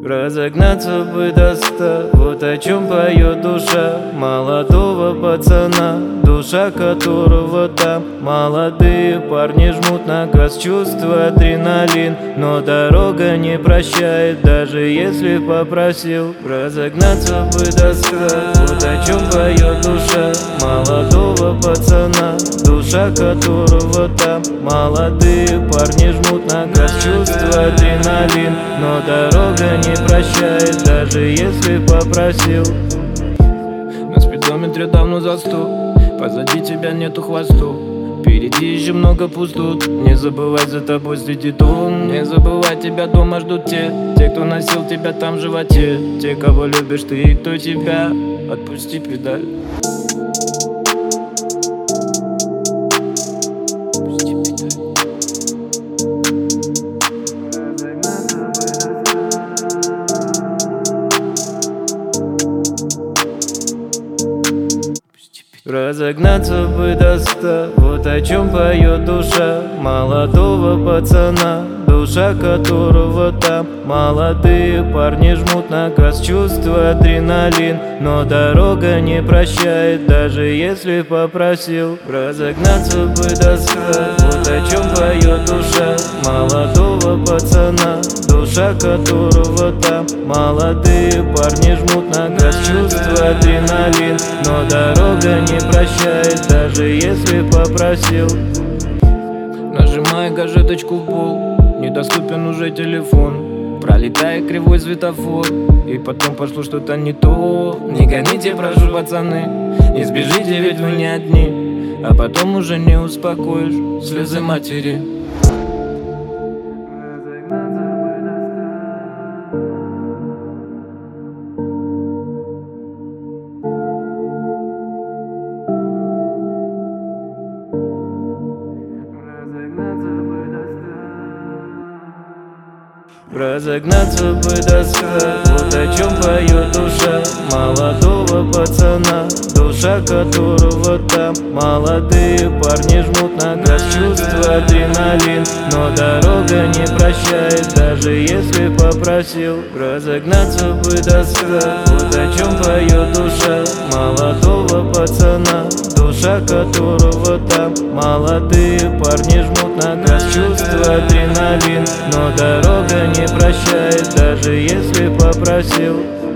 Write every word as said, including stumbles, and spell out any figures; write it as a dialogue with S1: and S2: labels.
S1: Разогнаться бы до ста, вот о чем поет душа молодого пацана, душа которого там. Молодые парни жмут на газ, чувство адреналин, но дорога не прощает, даже если попросил. Разогнаться бы до ста, вот о чем поет душа молодого пацана, душа которого там. Молодые парни жмут на газ, чувство адреналин, но дорога не прощает, даже если попросил.
S2: На спидометре давно застыл, позади тебя нету хвосту, впереди еще много пустот. Не забывай, за тобой следит он, не забывай, тебя дома ждут те, те, кто носил тебя там в животе, те, кого любишь ты и кто тебя. Отпусти педаль.
S1: Разогнаться бы до ста, вот о чем поет душа молодого пацана, душа которого там. Молодые парни жмут на газ, чувство адреналин, но дорога не прощает, даже если попросил. Разогнаться бы до ста, вот о чем поет душа молодого пацана, душа которого там. Молодые парни жмут на газ, чувство адреналин, но дорога не прощает, даже если попросил.
S2: Нажимай гаджеточку в пол, недоступен уже телефон, пролетая кривой светофор, и потом пошло что-то не то. Не гоните, прошу, пацаны, не сбежите, ведь вы не одни, а потом уже не успокоишь слезы матери.
S1: Разогнаться бы до ста, вот о чем поет душа молодого пацана, душа которого там. Молодые парни жмут на газ, чувство адреналин, но дорога не прощает, даже если попросил. Разогнаться бы до ста, вот о чем поет душа молодого пацана, душа которого там. Молодые парни жмут на газ, чувство адреналин, но дорога не прощает, даже если попросил.